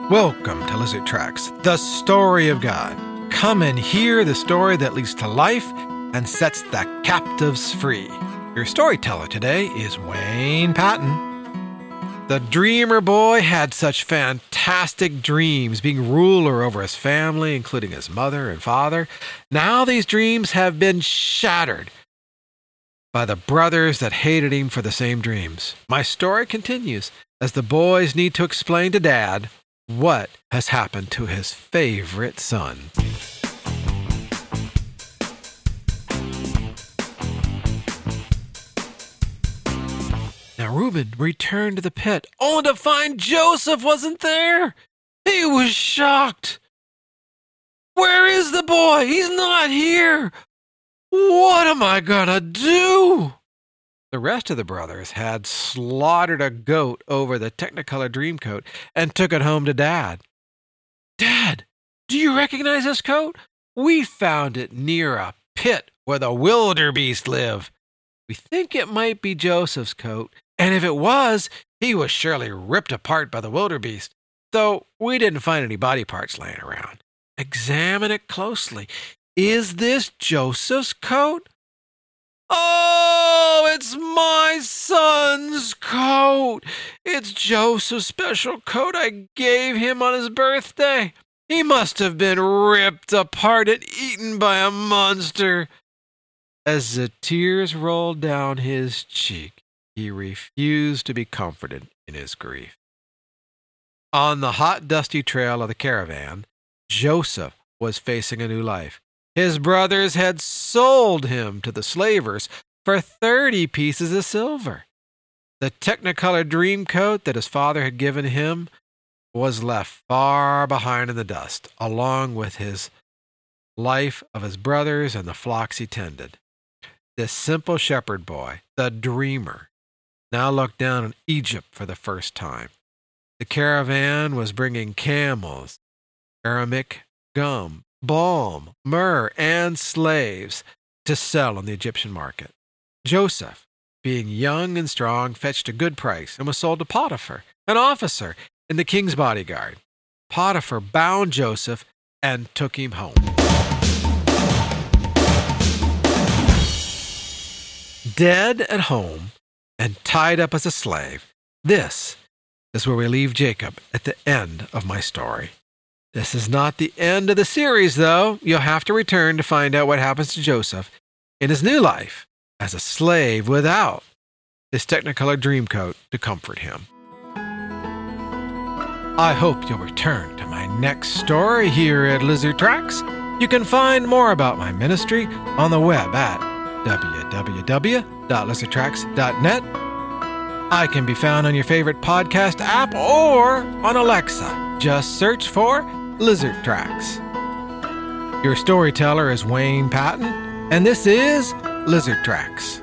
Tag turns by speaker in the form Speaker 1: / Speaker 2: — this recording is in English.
Speaker 1: Welcome to Lizard Tracks, the story of God. Come and hear the story that leads to life and sets the captives free. Your storyteller today is Wayne Patton. The dreamer boy had such fantastic dreams, being ruler over his family, including his mother and father. Now these dreams have been shattered by the brothers that hated him for the same dreams. My story continues as the boys need to explain to Dad what has happened to his favorite son. Now Reuben returned to the pit, only to find Joseph wasn't there. He was shocked. Where is the boy? He's not here. What am I gonna do? The rest of the brothers had slaughtered a goat over the Technicolor Dreamcoat and took it home to Dad. Dad, do you recognize this coat? We found it near a pit where the wildebeest live. We think it might be Joseph's coat, and if it was, he was surely ripped apart by the wildebeest, though we didn't find any body parts laying around. Examine it closely. Is this Joseph's coat? Oh, it's my son's coat. It's Joseph's special coat I gave him on his birthday. He must have been ripped apart and eaten by a monster. As the tears rolled down his cheek, he refused to be comforted in his grief. On the hot, dusty trail of the caravan, Joseph was facing a new life. His brothers had sold him to the slavers for 30 pieces of silver. The Technicolor Dreamcoat that his father had given him was left far behind in the dust, along with his life of his brothers and the flocks he tended. This simple shepherd boy, the dreamer, now looked down on Egypt for the first time. The caravan was bringing camels, aromatic gum, balm, myrrh, and slaves to sell on the Egyptian market. Joseph, being young and strong, fetched a good price and was sold to Potiphar, an officer in the king's bodyguard. Potiphar bound Joseph and took him home. Dead at home and tied up as a slave, this is where we leave Jacob at the end of my story. This is not the end of the series, though. You'll have to return to find out what happens to Joseph in his new life as a slave without his Technicolor Dreamcoat to comfort him. I hope you'll return to my next story here at Lizard Tracks. You can find more about my ministry on the web at www.lizardtracks.net. I can be found on your favorite podcast app or on Alexa. Just search for Lizard Tracks. Your storyteller is Wayne Patton, and this is Lizard Tracks.